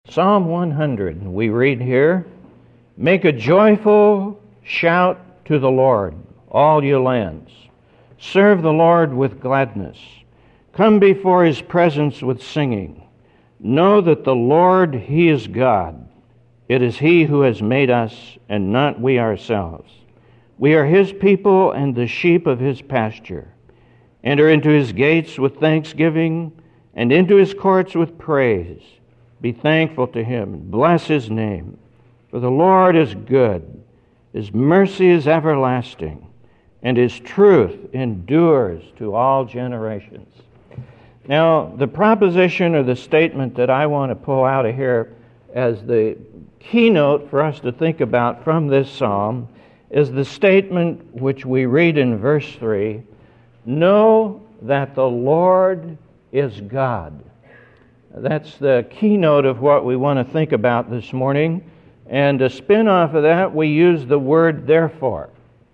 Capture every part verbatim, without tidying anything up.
Psalm one hundred, we read here, "Make a joyful shout to the Lord, all you lands. Serve the Lord with gladness. Come before His presence with singing. Know that the Lord, He is God. It is He who has made us, and not we ourselves. We are His people and the sheep of His pasture. Enter into His gates with thanksgiving, and into His courts with praise. Be thankful to Him, and bless His name. For the Lord is good, His mercy is everlasting, and His truth endures to all generations." Now, the proposition or the statement that I want to pull out of here as the keynote for us to think about from this psalm is the statement which we read in verse three, "Know that the Lord is God." That's the keynote of what we want to think about this morning. And to spin off of that, we use the word therefore.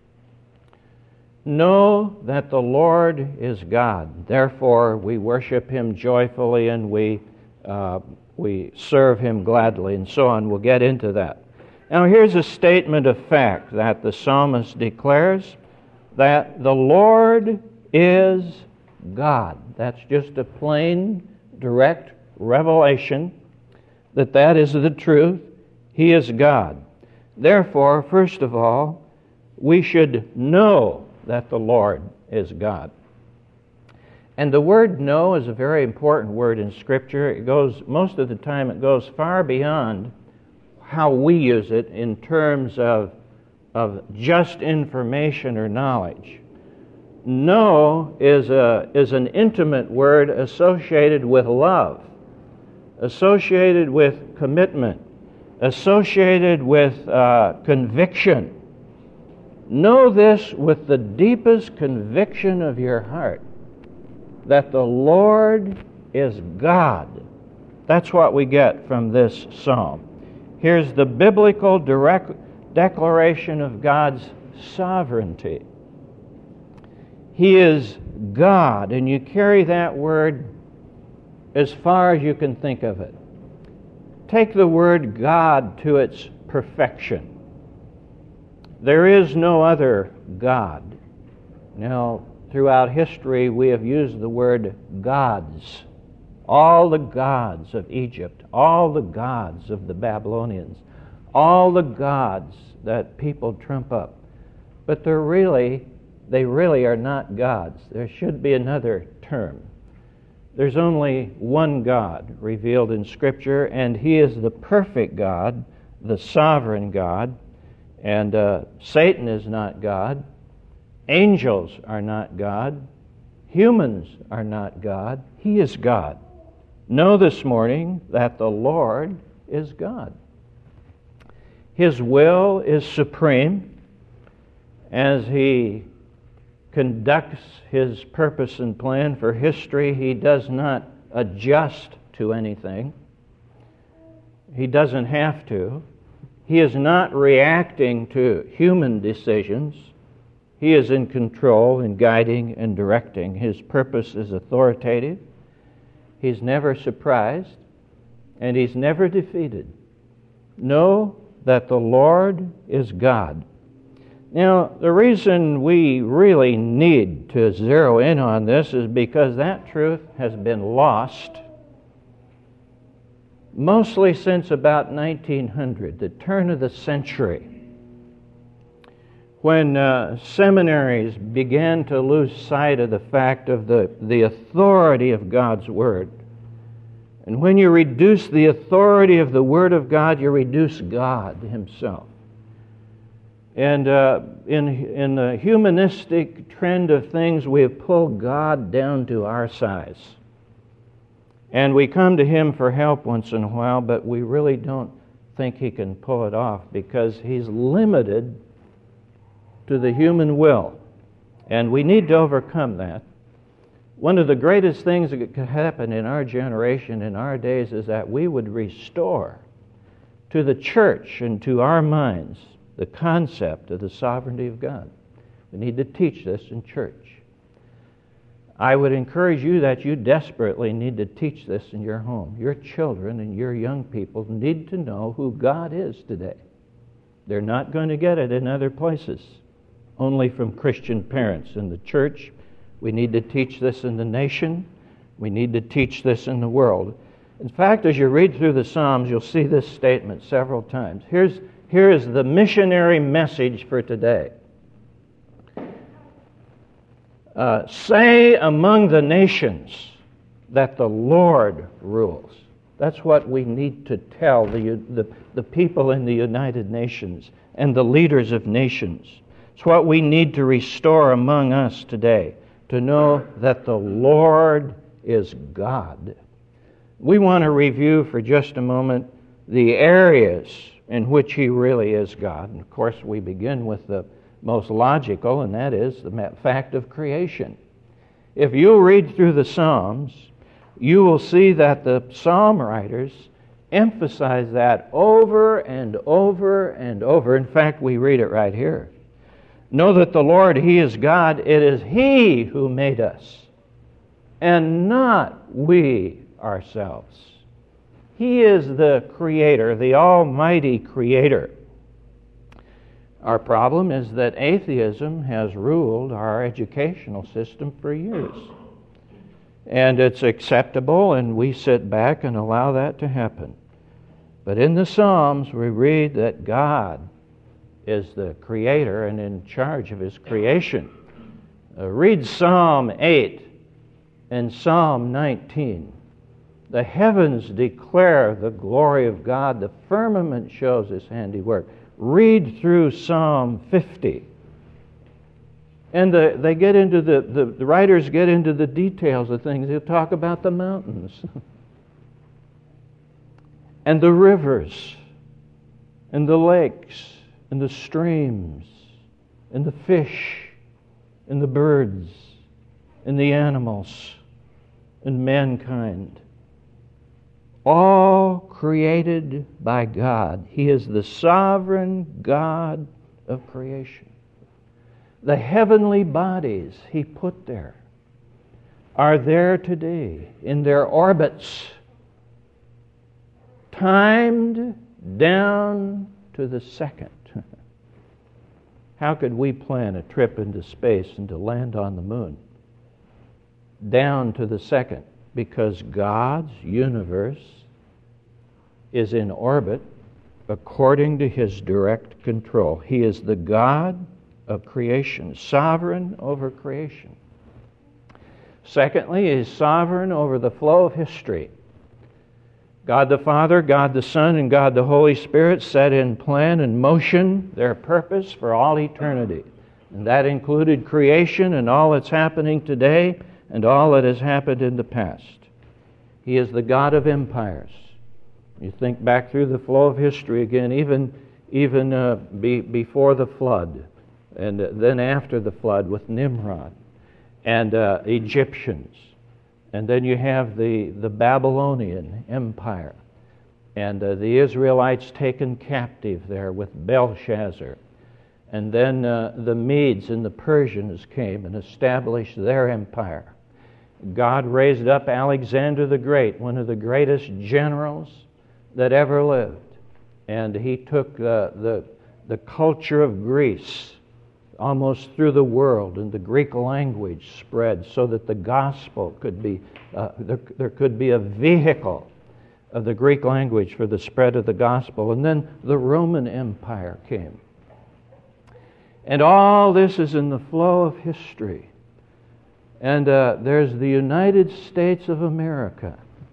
Know that the Lord is God. Therefore, we worship Him joyfully and we uh, we serve Him gladly, and so on. We'll get into that. Now, here's a statement of fact that the psalmist declares, that the Lord is God. That's just a plain, direct revelation that that is the truth. He is God. Therefore, first of all, we should know that the Lord is God. And the word know is a very important word in Scripture. It goes, most of the time, it goes far beyond how we use it in terms of, of just information or knowledge. Know is a is an intimate word associated with love, associated with commitment, associated with uh, conviction. Know this with the deepest conviction of your heart, that the Lord is God. That's what we get from this psalm. Here's the biblical direct declaration of God's sovereignty. He is God, and you carry that word as far as you can think of it. Take the word God to its perfection. There is no other God. Now, throughout history, we have used the word gods. All the gods of Egypt, all the gods of the Babylonians, all the gods that people trump up. But they're really, they really are not gods. There should be another term. There's only one God revealed in Scripture, and He is the perfect God, the sovereign God. And uh, Satan is not God. Angels are not God. Humans are not God. He is God. Know this morning that the Lord is God. His will is supreme as He conducts His purpose and plan for history. He does not adjust to anything. He doesn't have to. He is not reacting to human decisions. He is in control and guiding and directing. His purpose is authoritative. He's never surprised, and He's never defeated. Know that the Lord is God. Now, the reason we really need to zero in on this is because that truth has been lost mostly since about nineteen hundred, the turn of the century, when uh, seminaries began to lose sight of the fact of the, the authority of God's Word. And when you reduce the authority of the Word of God, you reduce God Himself. And uh, in, in the humanistic trend of things, we have pulled God down to our size. And we come to Him for help once in a while, but we really don't think He can pull it off because He's limited to the human will. And we need to overcome that. One of the greatest things that could happen in our generation, in our days, is that we would restore to the church and to our minds the concept of the sovereignty of God. We need to teach this in church. I would encourage you that you desperately need to teach this in your home. Your children and your young people need to know who God is today. They're not going to get it in other places, only from Christian parents. In the church, we need to teach this in the nation. We need to teach this in the world. In fact, as you read through the Psalms, you'll see this statement several times. Here's, here is the missionary message for today. Uh, say among the nations that the Lord rules. That's what we need to tell the, the, the people in the United Nations and the leaders of nations. It's what we need to restore among us today, to know that the Lord is God. We want to review for just a moment the areas in which He really is God. And of course, we begin with the most logical, and that is the fact of creation. If you read through the Psalms, you will see that the psalm writers emphasize that over and over and over. In fact, we read it right here. Know that the Lord, He is God. It is He who made us, and not we ourselves. He is the Creator, the Almighty Creator. Our problem is that atheism has ruled our educational system for years. And it's acceptable, and we sit back and allow that to happen. But in the Psalms, we read that God is the Creator and in charge of His creation. Uh, read Psalm eight and Psalm nineteen. The heavens declare the glory of God. The firmament shows His handiwork. Read through Psalm fifty. And the, they get into the, the, the writers get into the details of things. They'll talk about the mountains and the rivers and the lakes and the streams and the fish and the birds and the animals and mankind. All created by God. He is the sovereign God of creation. The heavenly bodies He put there are there today in their orbits, timed down to the second. How could we plan a trip into space and to land on the moon? Down to the second, because God's universe is in orbit according to His direct control. He is the God of creation, sovereign over creation. Secondly, He is sovereign over the flow of history. God the Father, God the Son, and God the Holy Spirit set in plan and motion their purpose for all eternity. And that included creation and all that's happening today and all that has happened in the past. He is the God of empires. You think back through the flow of history again, even, even uh, be, before the flood, and then after the flood with Nimrod and uh, Egyptians. And then you have the, the Babylonian Empire and uh, the Israelites taken captive there with Belshazzar. And then uh, the Medes and the Persians came and established their empire. God raised up Alexander the Great, one of the greatest generals that ever lived. And he took uh, the, the culture of Greece almost through the world, and the Greek language spread so that the gospel could be, uh, there, there could be a vehicle of the Greek language for the spread of the gospel. And then the Roman Empire came. And all this is in the flow of history. And uh, there's the United States of America.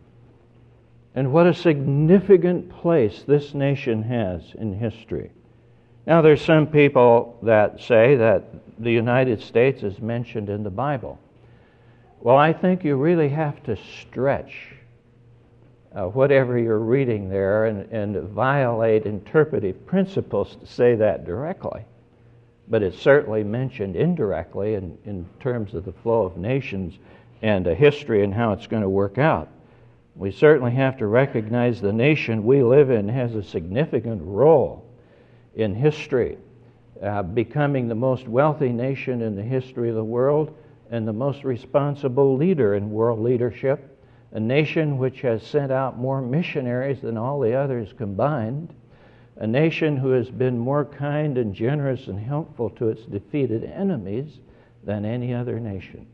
And what a significant place this nation has in history. Now, there's some people that say that the United States is mentioned in the Bible. Well, I think you really have to stretch uh, whatever you're reading there and, and violate interpretive principles to say that directly. But it's certainly mentioned indirectly in, in terms of the flow of nations and a history and how it's going to work out. We certainly have to recognize the nation we live in has a significant role in history, uh, becoming the most wealthy nation in the history of the world, and the most responsible leader in world leadership, a nation which has sent out more missionaries than all the others combined, a nation who has been more kind and generous and helpful to its defeated enemies than any other nation.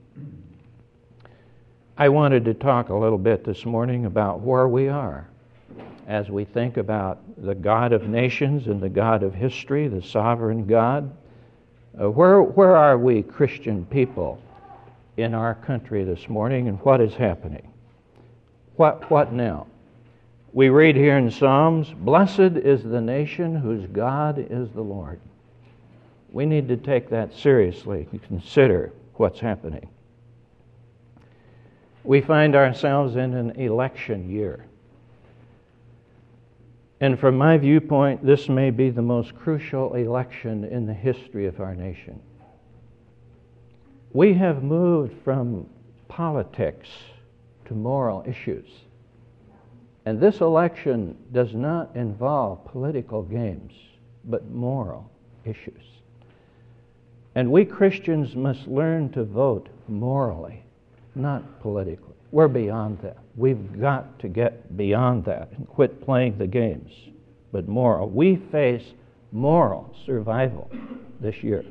I wanted to talk a little bit this morning about where we are as we think about the God of nations and the God of history, the sovereign God. Uh, where, where are we Christian people in our country this morning, and what is happening? What, what now? We read here in Psalms, "Blessed is the nation whose God is the Lord." We need to take that seriously and consider what's happening. We find ourselves in an election year. And from my viewpoint, this may be the most crucial election in the history of our nation. We have moved from politics to moral issues. And this election does not involve political games, but moral issues. And we Christians must learn to vote morally, not politically. We're beyond that. We've got to get beyond that and quit playing the games, but moral. We face moral survival this year.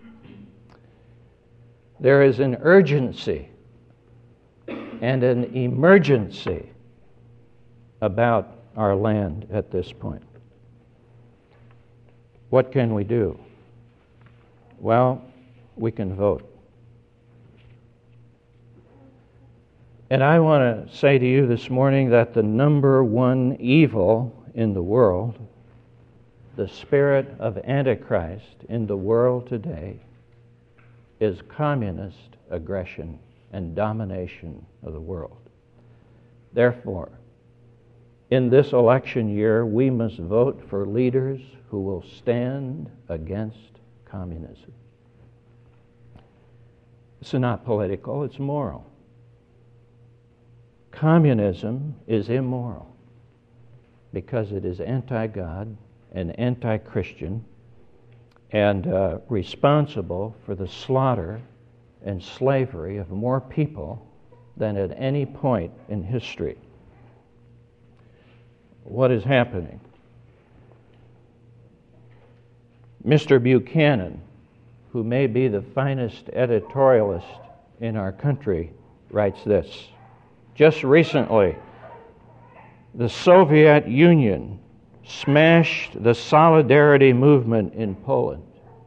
There is an urgency and an emergency about our land at this point. What can we do? Well, we can vote. And I want to say to you this morning that the number one evil in the world, the spirit of Antichrist in the world today, is communist aggression and domination of the world. Therefore, in this election year, we must vote for leaders who will stand against communism. It's not political, it's moral. Communism is immoral because it is anti-God and anti-Christian and uh, responsible for the slaughter and slavery of more people than at any point in history. What is happening? Mister Buchanan, who may be the finest editorialist in our country, writes this. Just recently, the Soviet Union smashed the Solidarity movement in Poland,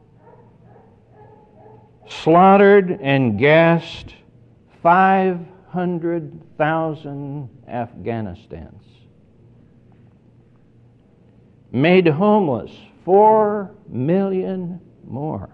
slaughtered and gassed five hundred thousand Afghanistans, made homeless four million more,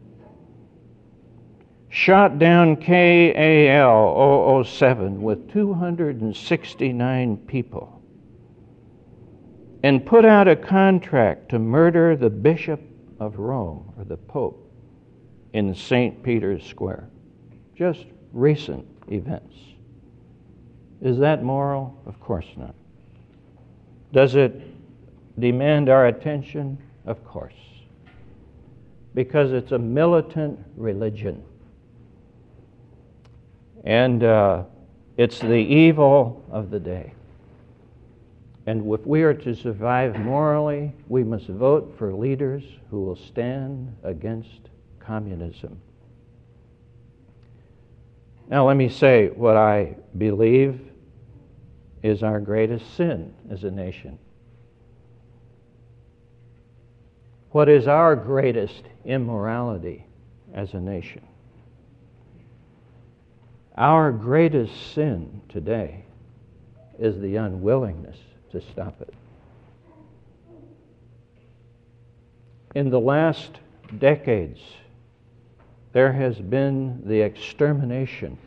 shot down K A L zero zero seven with two hundred sixty-nine people, and put out a contract to murder the Bishop of Rome, or the Pope, in Saint Peter's Square. Just recent events. Is that moral? Of course not. Does it demand our attention? Of course. Because it's a militant religion. And uh, it's the evil of the day. And if we are to survive morally, we must vote for leaders who will stand against communism. Now let me say what I believe is our greatest sin as a nation. What is our greatest immorality as a nation? Our greatest sin today is the unwillingness to stop it. In the last decades, there has been the extermination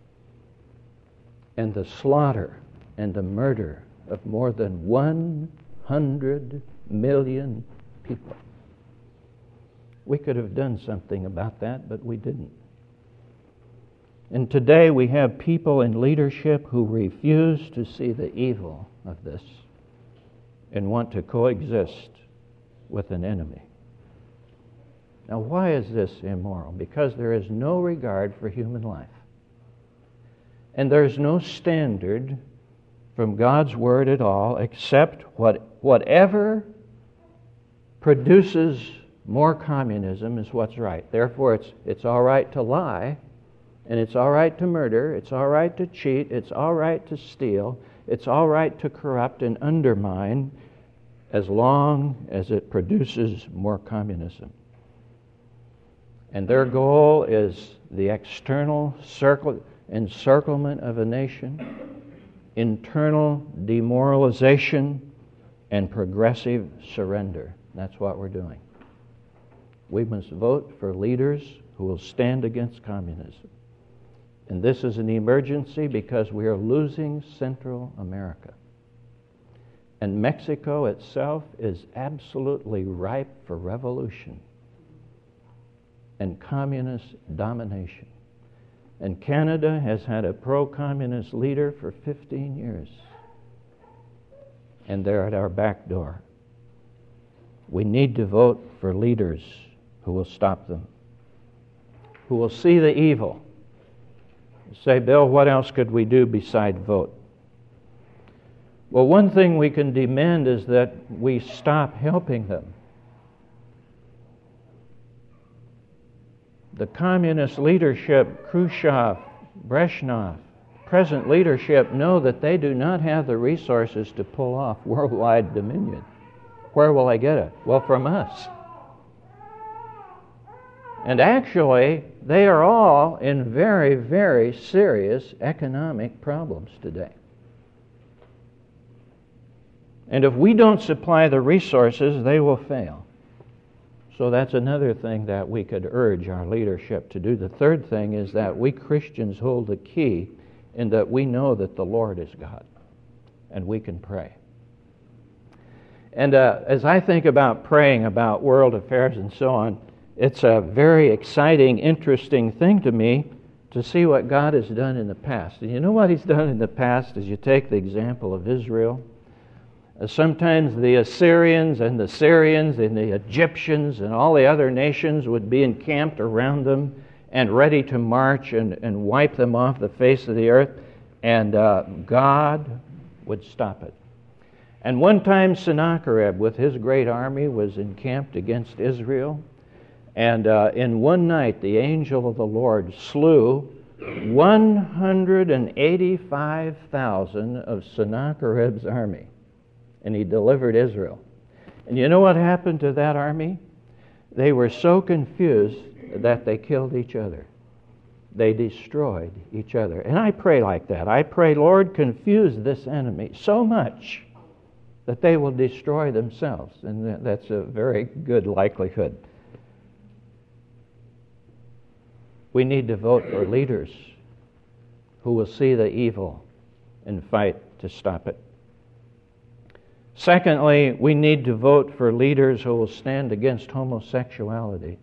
and the slaughter and the murder of more than one hundred million people. We could have done something about that, but we didn't. And today we have people in leadership who refuse to see the evil of this and want to coexist with an enemy. Now, why is this immoral? Because there is no regard for human life. And there's no standard from God's Word at all except what whatever produces more communism is what's right. Therefore, it's it's all right to lie, and it's all right to murder, it's all right to cheat, it's all right to steal, it's all right to corrupt and undermine as long as it produces more communism. And their goal is the external circle, encirclement of a nation, internal demoralization, and progressive surrender. That's what we're doing. We must vote for leaders who will stand against communism. And this is an emergency because we are losing Central America. And Mexico itself is absolutely ripe for revolution and communist domination. And Canada has had a pro-communist leader for fifteen years. And they're at our back door. We need to vote for leaders who will stop them, who will see the evil. Say, Bill, what else could we do beside vote? Well, one thing we can demand is that we stop helping them. The communist leadership, Khrushchev, Brezhnev, present leadership know that they do not have the resources to pull off worldwide dominion. Where will they get it? Well, from us. And actually, they are all in very, very serious economic problems today. And if we don't supply the resources, they will fail. So that's another thing that we could urge our leadership to do. The third thing is that we Christians hold the key in that we know that the Lord is God, and we can pray. And uh, as I think about praying about world affairs and so on, it's a very exciting, interesting thing to me to see what God has done in the past. And you know what He's done in the past is you take the example of Israel. Uh, sometimes the Assyrians and the Syrians and the Egyptians and all the other nations would be encamped around them and ready to march and, and wipe them off the face of the earth. And uh, God would stop it. And one time Sennacherib with his great army was encamped against Israel. And uh, in one night, the angel of the Lord slew one hundred eighty-five thousand of Sennacherib's army. And he delivered Israel. And you know what happened to that army? They were so confused that they killed each other. They destroyed each other. And I pray like that. I pray, Lord, confuse this enemy so much that they will destroy themselves. And that's a very good likelihood. We need to vote for leaders who will see the evil and fight to stop it. Secondly, we need to vote for leaders who will stand against homosexuality,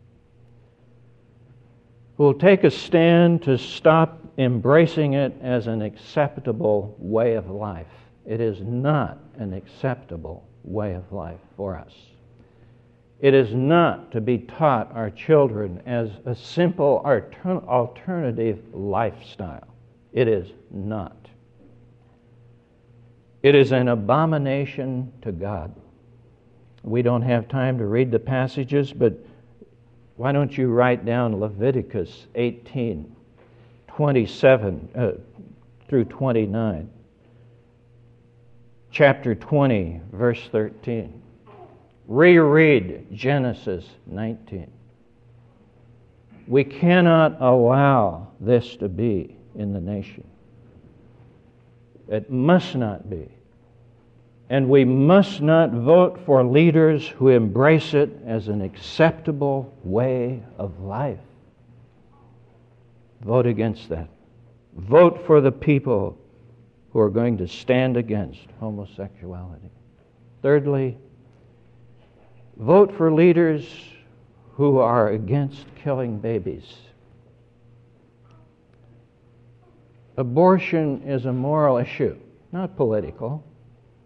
who will take a stand to stop embracing it as an acceptable way of life. It is not an acceptable way of life for us. It is not to be taught our children as a simple alternative lifestyle. It is not. It is an abomination to God. We don't have time to read the passages, but why don't you write down Leviticus eighteen, twenty-seven uh, through twenty-nine. Chapter twenty, verse thirteen. Reread Genesis nineteen. We cannot allow this to be in the nation. It must not be. And we must not vote for leaders who embrace it as an acceptable way of life. Vote against that. Vote for the people who are going to stand against homosexuality. Thirdly, vote for leaders who are against killing babies. Abortion is a moral issue, not political.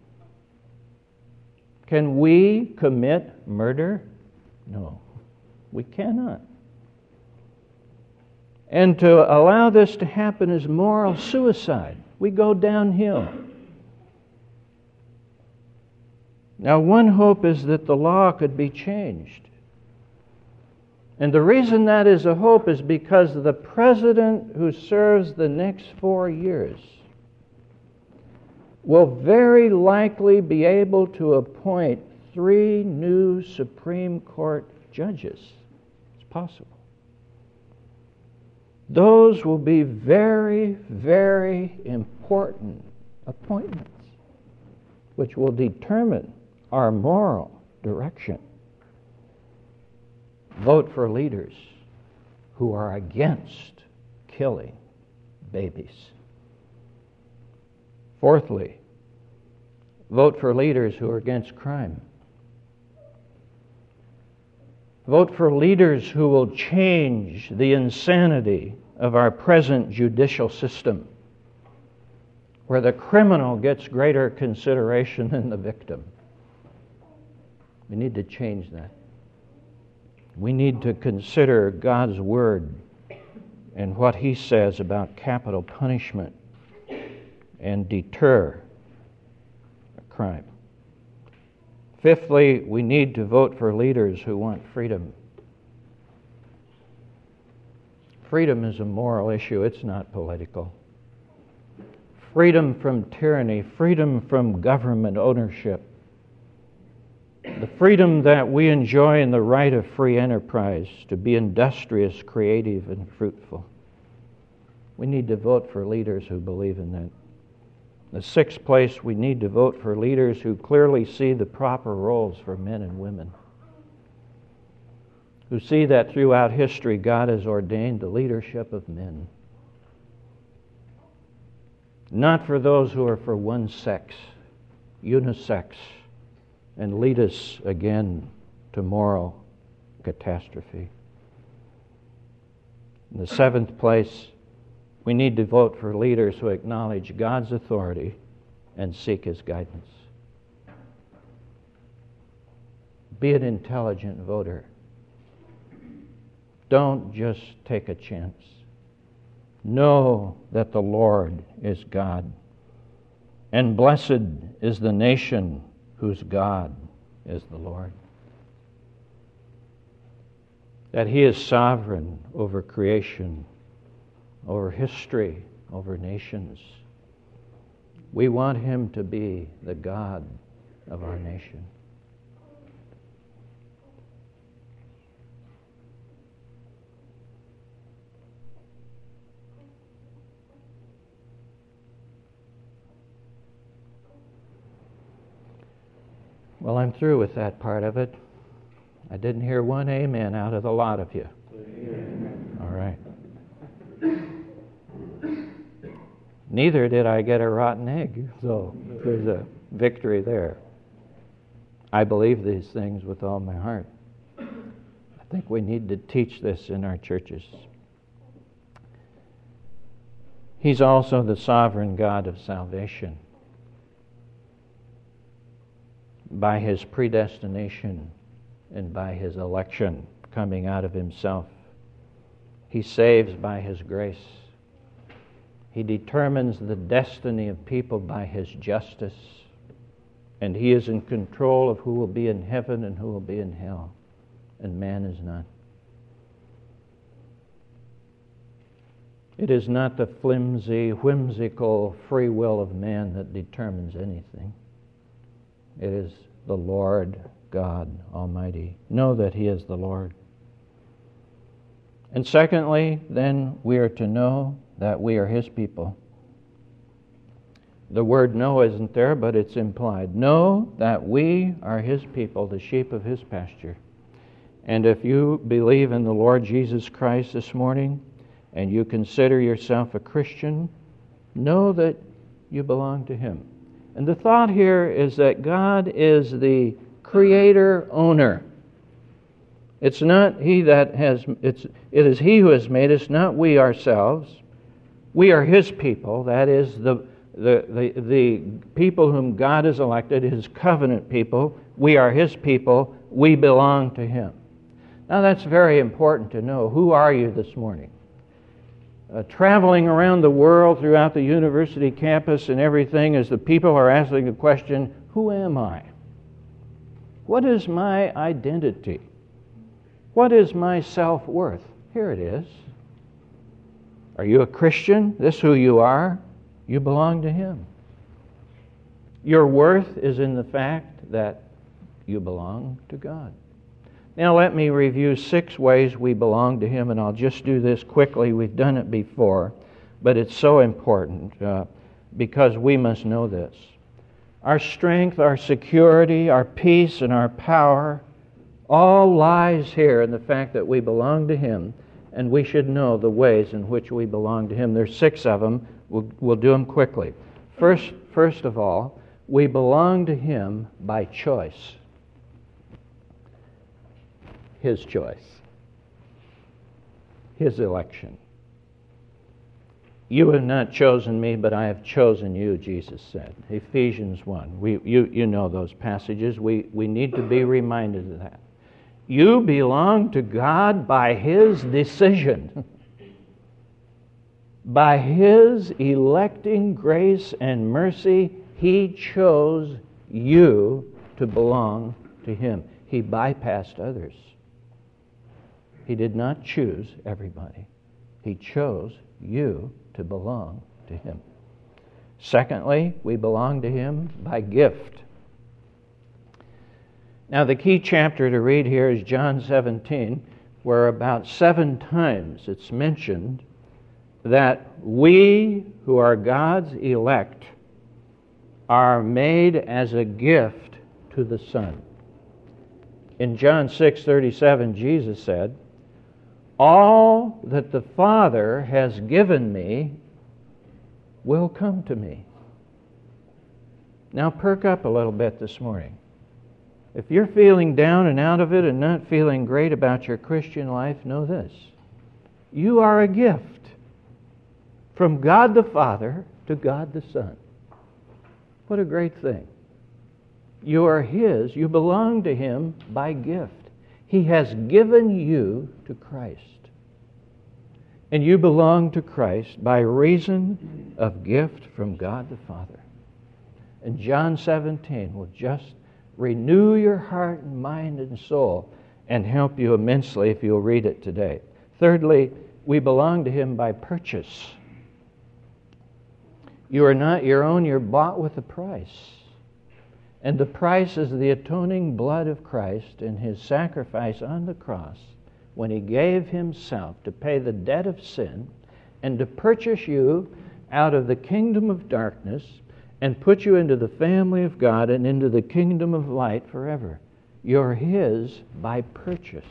Can we commit murder? No. We cannot. And to allow this to happen is moral suicide. We go downhill. Now, one hope is that the law could be changed. And the reason that is a hope is because the president who serves the next four years will very likely be able to appoint three new Supreme Court judges. It's possible. Those will be very, very important appointments, which will determine our moral direction. Vote for leaders who are against killing babies. Fourthly, vote for leaders who are against crime. Vote for leaders who will change the insanity of our present judicial system, where the criminal gets greater consideration than the victim. We need to change that. We need to consider God's Word and what He says about capital punishment and deter crime. Fifthly, we need to vote for leaders who want freedom. Freedom is a moral issue. It's not political. Freedom from tyranny, freedom from government ownership, the freedom that we enjoy in the right of free enterprise to be industrious, creative, and fruitful. We need to vote for leaders who believe in that. In the sixth place, we need to vote for leaders who clearly see the proper roles for men and women, who see that throughout history God has ordained the leadership of men. Not for those who are for one sex, unisex, and lead us again to moral catastrophe. In the seventh place, we need to vote for leaders who acknowledge God's authority and seek His guidance. Be an intelligent voter. Don't just take a chance. Know that the Lord is God, and blessed is the nation whose God is the Lord. That He is sovereign over creation, over history, over nations. We want Him to be the God of our nation. Well, I'm through with that part of it. I didn't hear one amen out of the lot of you. Amen. All right. Neither did I get a rotten egg, so there's a victory there. I believe these things with all my heart. I think we need to teach this in our churches. He's also the sovereign God of salvation. By His predestination and by His election coming out of Himself, He saves by His grace. He determines the destiny of people by His justice, and He is in control of who will be in heaven and who will be in hell, and man is not. It is not the flimsy, whimsical free will of man that determines anything. It is the Lord God Almighty. Know that He is the Lord. And secondly, then, we are to know that we are His people. The word know isn't there, but it's implied. Know that we are His people, the sheep of His pasture. And if you believe in the Lord Jesus Christ this morning, and you consider yourself a Christian, know that you belong to Him. And the thought here is that God is the creator owner. It's not He that has, it's, it is He who has made us, not we ourselves. We are His people, that is the, the, the, the people whom God has elected, His covenant people. We are His people, we belong to Him. Now that's very important to know. Who are you this morning? Uh, traveling around the world throughout the university campus and everything as the people are asking the question, who am I? What is my identity? What is my self-worth? Here it is. Are you a Christian? This is who you are. You belong to Him. Your worth is in the fact that you belong to God. Now let me review six ways we belong to Him, and I'll just do this quickly. We've done it before, but it's so important uh, because we must know this. Our strength, our security, our peace, and our power all lies here in the fact that we belong to Him, and we should know the ways in which we belong to Him. There's six of them. We'll, we'll do them quickly. First, first of all, we belong to Him by choice. His choice. His election. You have not chosen me, but I have chosen you, Jesus said. Ephesians one. We, you, you know those passages. We, we need to be reminded of that. You belong to God by His decision. By His electing grace and mercy, He chose you to belong to Him. He bypassed others. He did not choose everybody. He chose you to belong to Him. Secondly, we belong to Him by gift. Now, the key chapter to read here is John seventeen, where about seven times it's mentioned that we who are God's elect are made as a gift to the Son. In John six thirty-seven, Jesus said, all that the Father has given me will come to me. Now perk up a little bit this morning. If you're feeling down and out of it and not feeling great about your Christian life, know this. You are a gift from God the Father to God the Son. What a great thing. You are His. You belong to Him by gift. He has given you to Christ. And you belong to Christ by reason of gift from God the Father. And John seventeen will just renew your heart and mind and soul and help you immensely if you'll read it today. Thirdly, we belong to Him by purchase. You are not your own, you're bought with a price. And the price is the atoning blood of Christ and His sacrifice on the cross when He gave Himself to pay the debt of sin and to purchase you out of the kingdom of darkness and put you into the family of God and into the kingdom of light forever. You're His by purchase.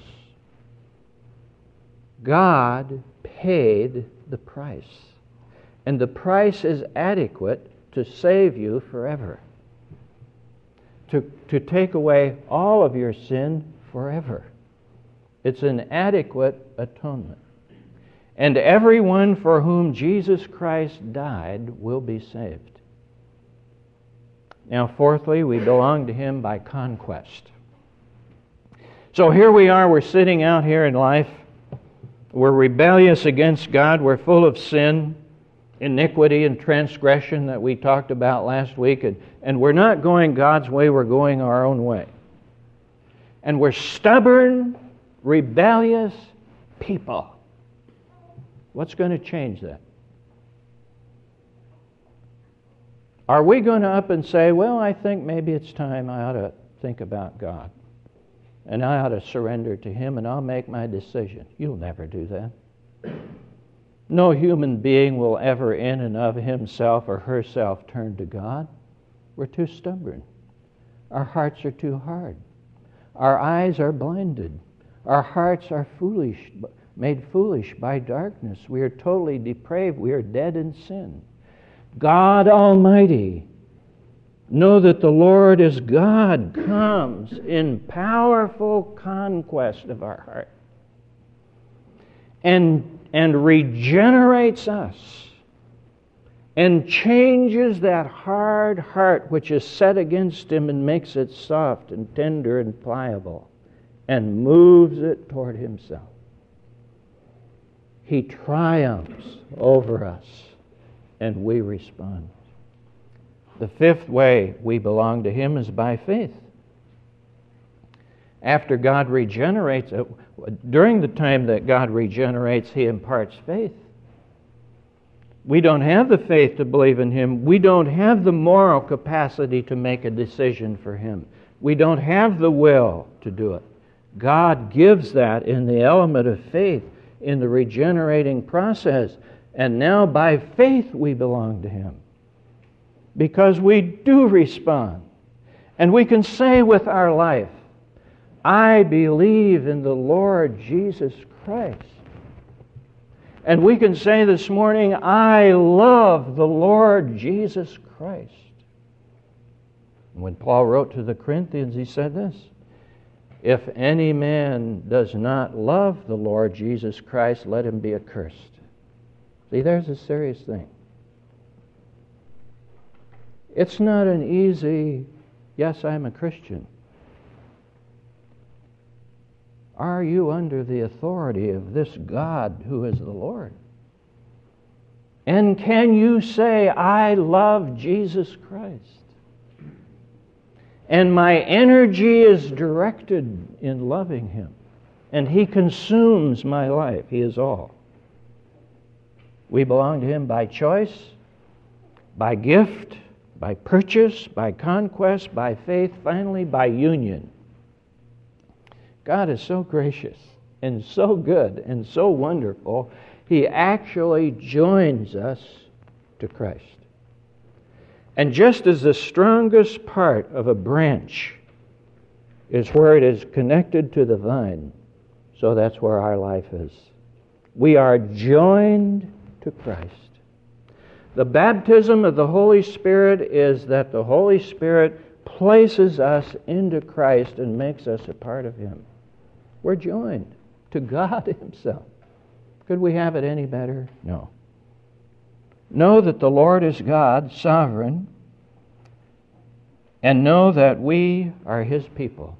God paid the price. And the price is adequate to save you forever. To, to take away all of your sin forever. It's an adequate atonement. And everyone for whom Jesus Christ died will be saved. Now, fourthly, we belong to Him by conquest. So here we are, we're sitting out here in life. We're rebellious against God. We're full of sin, iniquity, and transgression that we talked about last week. And, and we're not going God's way, we're going our own way. And we're stubborn, rebellious people. What's going to change that? Are we going to up and say, well, I think maybe it's time I ought to think about God. And I ought to surrender to Him and I'll make my decision. You'll never do that. No human being will ever in and of himself or herself turn to God. We're too stubborn. Our hearts are too hard. Our eyes are blinded. Our hearts are foolish, made foolish by darkness. We are totally depraved. We are dead in sin. God Almighty, know that the Lord is God, comes in powerful conquest of our heart and, and regenerates us and changes that hard heart which is set against Him and makes it soft and tender and pliable and moves it toward himself. He triumphs over us, and we respond. The fifth way we belong to him is by faith. After God regenerates, during the time that God regenerates, he imparts faith. We don't have the faith to believe in him. We don't have the moral capacity to make a decision for him. We don't have the will to do it. God gives that in the element of faith in the regenerating process. And now by faith we belong to him. Because we do respond. And we can say with our life, I believe in the Lord Jesus Christ. And we can say this morning, I love the Lord Jesus Christ. When Paul wrote to the Corinthians, he said this, if any man does not love the Lord Jesus Christ, let him be accursed. See, there's a serious thing. It's not an easy, yes, I'm a Christian. Are you under the authority of this God who is the Lord? And can you say, I love Jesus Christ? And my energy is directed in loving him. And he consumes my life. He is all. We belong to him by choice, by gift, by purchase, by conquest, by faith, finally by union. God is so gracious and so good and so wonderful, he actually joins us to Christ. And just as the strongest part of a branch is where it is connected to the vine, so that's where our life is. We are joined to Christ. The baptism of the Holy Spirit is that the Holy Spirit places us into Christ and makes us a part of him. We're joined to God himself. Could we have it any better? No. Know that the Lord is God, sovereign, and know that we are his people.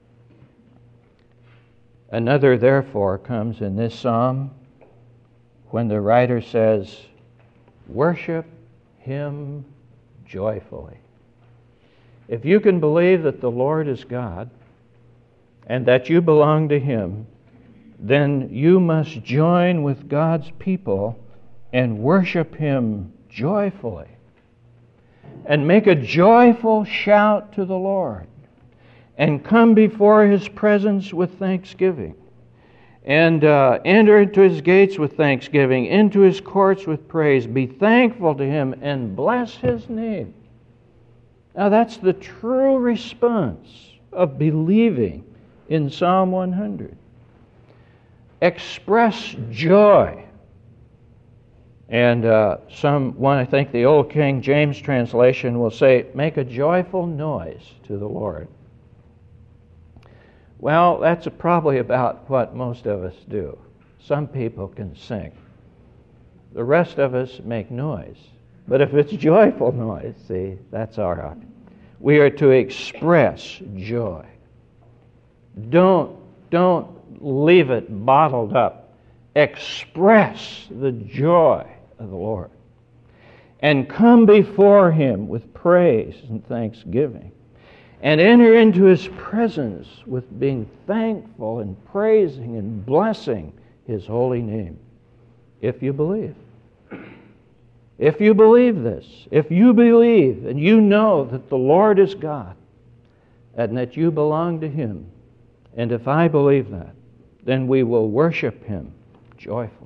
Another therefore comes in this psalm when the writer says, worship him joyfully. If you can believe that the Lord is God and that you belong to him, then you must join with God's people and worship him joyfully. And make a joyful shout to the Lord. And come before his presence with thanksgiving. And uh, enter into his gates with thanksgiving, into his courts with praise. Be thankful to him and bless his name. Now that's the true response of believing in Psalm one hundred. Express joy. And uh, some one, I think the old King James translation will say, make a joyful noise to the Lord. Well, that's probably about what most of us do. Some people can sing. The rest of us make noise. But if it's joyful noise, see, that's all right. We are to express joy. Don't, don't leave it bottled up. Express the joy of the Lord. And come before him with praise and thanksgiving. And enter into his presence with being thankful and praising and blessing his holy name. If you believe. If you believe this, if you believe and you know that the Lord is God and that you belong to him, and if I believe that, then we will worship him joyfully.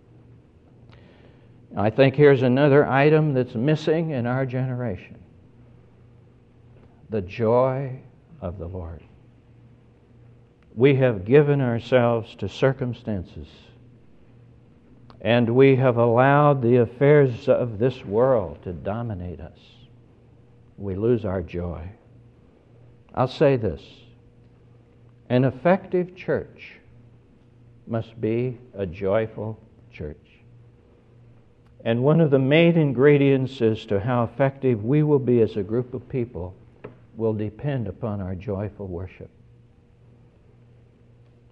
I think here's another item that's missing in our generation. The joy of the Lord. We have given ourselves to circumstances, and we have allowed the affairs of this world to dominate us. We lose our joy. I'll say this. An effective church must be a joyful church. And one of the main ingredients as to how effective we will be as a group of people will depend upon our joyful worship.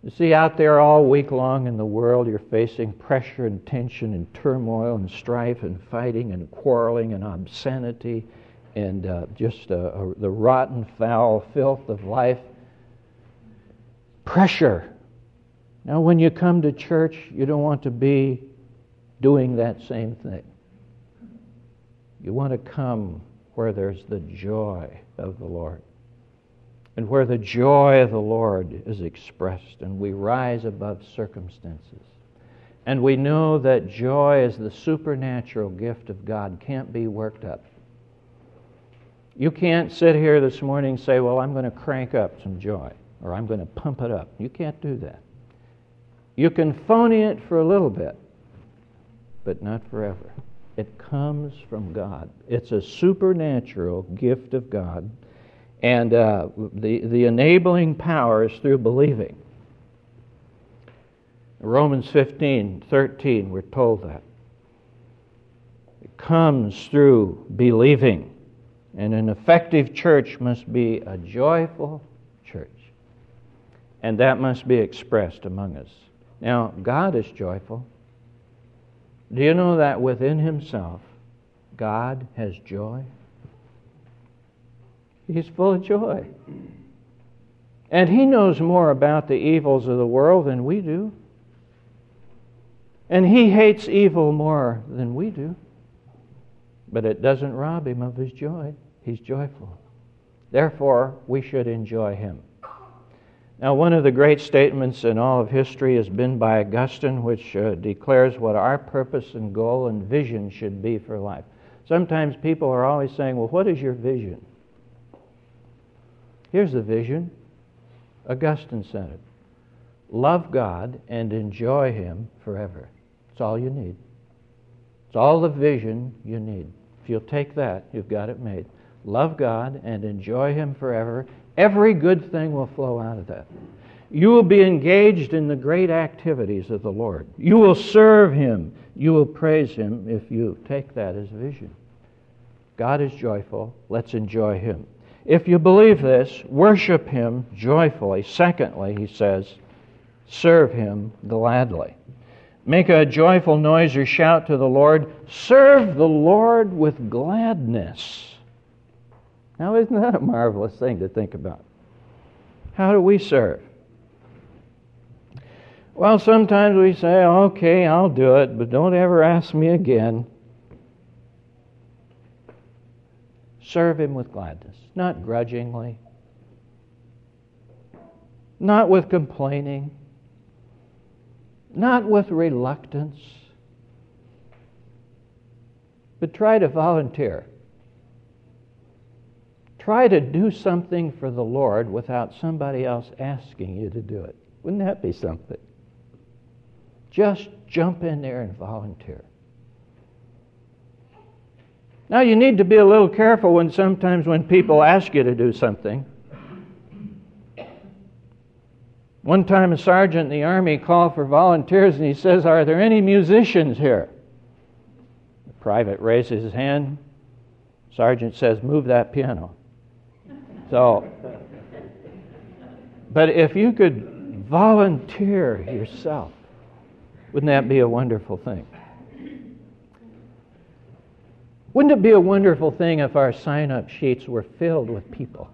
You see, out there all week long in the world, you're facing pressure and tension and turmoil and strife and fighting and quarreling and obscenity and uh, just uh, uh, the rotten, foul filth of life. Pressure. Now, when you come to church, you don't want to be doing that same thing. You want to come where there's the joy of the Lord, and where the joy of the Lord is expressed, and we rise above circumstances. And we know that joy is the supernatural gift of God, can't be worked up. You can't sit here this morning and say, well, I'm going to crank up some joy, or I'm going to pump it up. You can't do that. You can phony it for a little bit, but not forever. It comes from God. It's a supernatural gift of God. And uh, the, the enabling power is through believing. Romans fifteen, thirteen, we're told that. It comes through believing. And an effective church must be a joyful church. And that must be expressed among us. Now, God is joyful. Do you know that within Himself, God has joy? He's full of joy. And He knows more about the evils of the world than we do. And He hates evil more than we do. But it doesn't rob Him of His joy. He's joyful. Therefore, we should enjoy Him. Now, one of the great statements in all of history has been by Augustine, which uh, declares what our purpose and goal and vision should be for life. Sometimes people are always saying, well, what is your vision? Here's the vision. Augustine said it. Love God and enjoy Him forever. That's all you need. It's all the vision you need. If you'll take that, you've got it made. Love God and enjoy Him forever. Every good thing will flow out of that. You will be engaged in the great activities of the Lord. You will serve Him. You will praise Him if you take that as vision. God is joyful. Let's enjoy Him. If you believe this, worship Him joyfully. Secondly, he says, serve Him gladly. Make a joyful noise or shout to the Lord. Serve the Lord with gladness. Now, isn't that a marvelous thing to think about? How do we serve? Well, sometimes we say, okay, I'll do it, but don't ever ask me again. Serve Him with gladness, not grudgingly, not with complaining, not with reluctance, but try to volunteer. Try to do something for the Lord without somebody else asking you to do it. Wouldn't that be something? Just jump in there and volunteer. Now, you need to be a little careful when sometimes when people ask you to do something. One time a sergeant in the Army called for volunteers and he says, are there any musicians here? The private raises his hand. Sergeant says, move that piano. So, but if you could volunteer yourself, wouldn't that be a wonderful thing? Wouldn't it be a wonderful thing if our sign-up sheets were filled with people?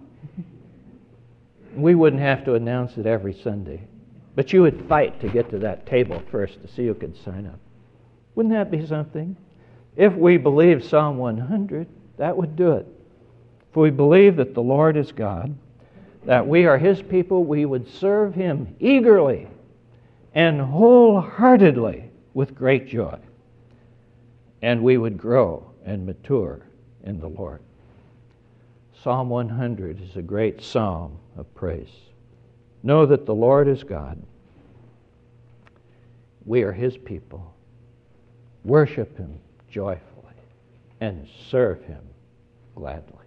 We wouldn't have to announce it every Sunday. But you would fight to get to that table first to see who could sign up. Wouldn't that be something? If we believe Psalm one hundred, that would do it. If we believe that the Lord is God, that we are His people, we would serve Him eagerly and wholeheartedly with great joy. And we would grow and mature in the Lord. Psalm one hundred is a great psalm of praise. Know that the Lord is God. We are His people. Worship Him joyfully and serve Him gladly.